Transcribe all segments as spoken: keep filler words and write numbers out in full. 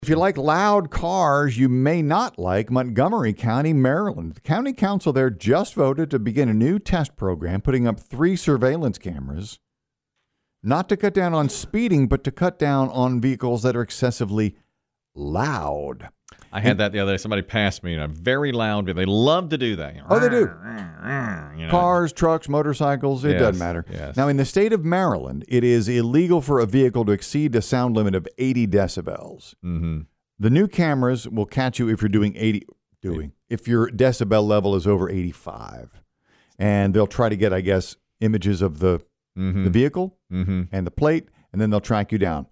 If you like loud cars, you may not like Montgomery County, Maryland. The county council there just voted to begin a new test program, putting up three surveillance cameras, not to cut down on speeding, but to cut down on vehicles that are excessively loud. I had that the other day. Somebody passed me in a very loud vehicle. They love to do that. Oh, they do. You know. Cars, trucks, motorcycles, it Yes, doesn't matter. yes. Now, in the state of Maryland, it is illegal for a vehicle to exceed a sound limit of eighty decibels. Mm-hmm. The new cameras will catch you if you're doing eighty, doing, if your decibel level is over eighty-five. And they'll try to get, I guess, images of the, Mm-hmm. the vehicle Mm-hmm. and the plate, and then they'll track you down.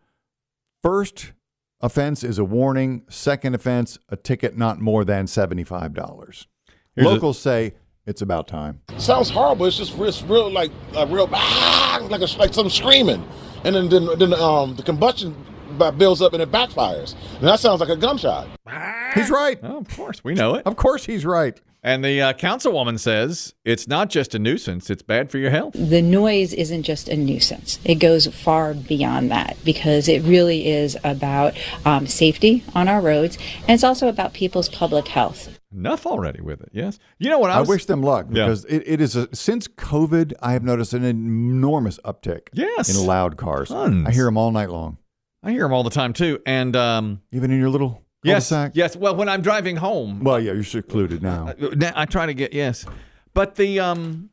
First offense is a warning. Second offense, a ticket not more than seventy-five dollars. Here's a- Locals say it's about time. Sounds horrible. It's just it's real like a real ah, like a, like some screaming, and then then, then um, the combustion b- builds up and it backfires. And that sounds like a gunshot. He's right. Oh, of course. We know it. Of course he's right. And the uh, councilwoman says it's not just a nuisance, it's bad for your health. The noise isn't just a nuisance. It goes far beyond that because it really is about um, safety on our roads, and it's also about people's public health. Enough already with it, yes. You know what I I was... wish them luck Yeah. because it, it is a, since COVID, I have noticed an enormous uptick Yes. in loud cars. Tons. I hear them all night long, I hear them all the time, too. And, um... even in your little yes, cul-de-sac. yes. Well, when I'm driving home... Well, yeah, you're secluded now. Uh, now I try to get, yes. But the um,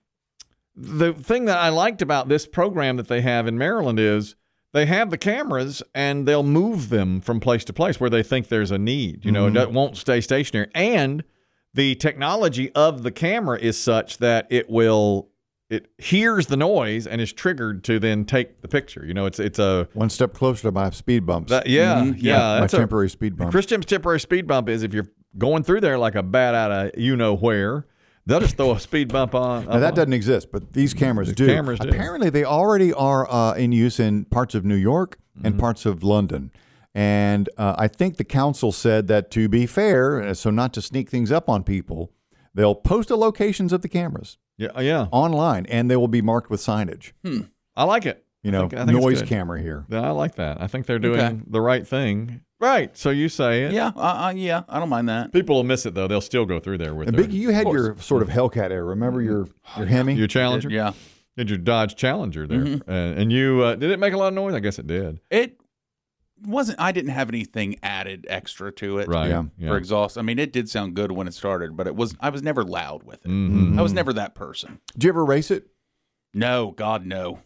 the thing that I liked about this program that they have in Maryland is they have the cameras and they'll move them from place to place where they think there's a need. You know, Mhm. it won't stay stationary. And the technology of the camera is such that it will, it hears the noise and is triggered to then take the picture. You know, it's it's a, One step closer to my speed bumps. that, yeah, Mhm. yeah. my that's a- temporary speed bump. Chris Jim's temporary speed bump is if you're going through there like a bat out of you know where, they'll just throw a speed bump on. Now, that on. doesn't exist, but these cameras The do. cameras do. Apparently, they already are uh, in use in parts of New York and Mm-hmm. parts of London. And uh, I think the council said that to be fair, uh, so not to sneak things up on people, they'll post the locations of the cameras Yeah, yeah. online, and they will be marked with signage. I like it. You know, I think, I think it's noise good. camera here. Yeah, I like that. I think they're doing Okay. the right thing. Right. So you say it. Yeah, uh, uh, yeah, I don't mind that. People will miss it though. They'll still go through there with And their, Biggie, you had your sort of Hellcat era. Remember your your Hemi? your Challenger. Yeah, You had your Dodge Challenger there, Mm-hmm. uh, and you uh, did it make a lot of noise? I guess it did. it wasn't. I didn't have anything added extra to it. Right. Yeah. Yeah. For exhaust. I mean, it did sound good when it started, but it was. I was never loud with it. Mhm. I was never that person. Did you ever race it? No, God, no.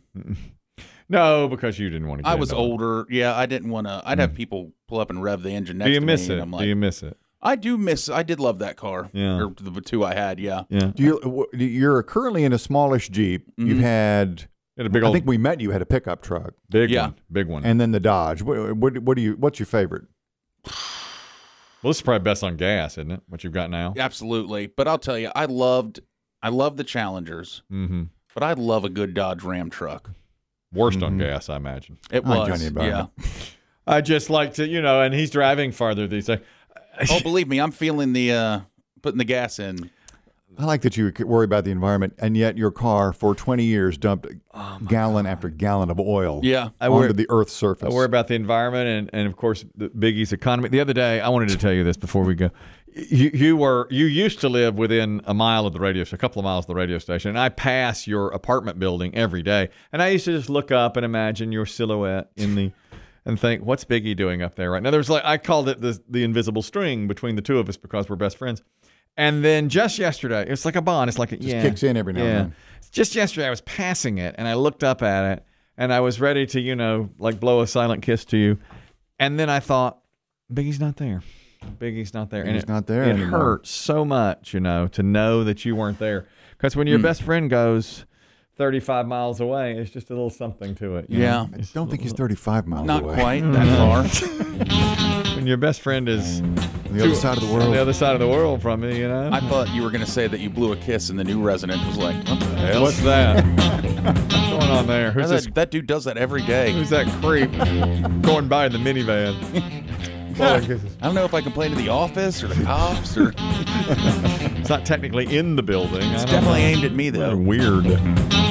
No, because you didn't want to. Get I was into it. older. Yeah, I didn't want to. I'd have people pull up and rev the engine next Do you to miss me, it? and I'm like, Do you miss it? I do miss. I did love that car. Yeah. Or the two I had. Yeah. Yeah. Do you? w- You're currently in a smallish Jeep. You've Mhm. had. Had a big I old, think we met. You had a pickup truck, big Yeah. one, big one. and then the Dodge. What, what, what do you? What's your favorite? Well, this is probably best on gas, isn't it? What you've got now. Absolutely. But I'll tell you, I loved. I loved the Challengers, Mm-hmm. but I love a good Dodge Ram truck. Worst on Mhm. gas, I imagine. It I ain't was. telling you about yeah. I just like to, you know, and he's driving farther these days. Oh, believe me, I'm feeling the uh, putting the gas in. I like that you worry about the environment, and yet your car for twenty years dumped gallon after gallon of oil Yeah. I onto worry- the Earth's surface. I worry about the environment and, and of course, the Biggie's economy. The other day, I wanted to tell you this before we go. You, you were you used to live within a mile of the radio station, a couple of miles of the radio station, and I pass your apartment building every day. And I used to just look up and imagine your silhouette in the and think, what's Biggie doing up there right now? There's like I called it the the invisible string between the two of us because we're best friends. And then just yesterday, it's like a bond. It's like a, Just yeah, kicks in every now and yeah. then. Just yesterday, I was passing it, and I looked up at it, and I was ready to, you know, like blow a silent kiss to you. And then I thought, Biggie's not there. Biggie's not there. and Biggie's it, not there It anymore. hurts so much, you know, to know that you weren't there. Because when your Hmm. best friend goes thirty-five miles away, it's just a little something to it. you Yeah. know? I It's don't a think he's little- thirty-five miles Not away. quite that far. When your best friend is On the other side of the on world. the other side of the world from me, you know. I thought you were going to say that you blew a kiss and the new resident was like, what the hell? What's that? What's going on there? Who's that, this? that dude does that every day. Who's that creep going by in the minivan? Blowing kisses. I don't know if I complain to the office or the cops or. It's not technically in the building. It's definitely aimed at me, though. Weird.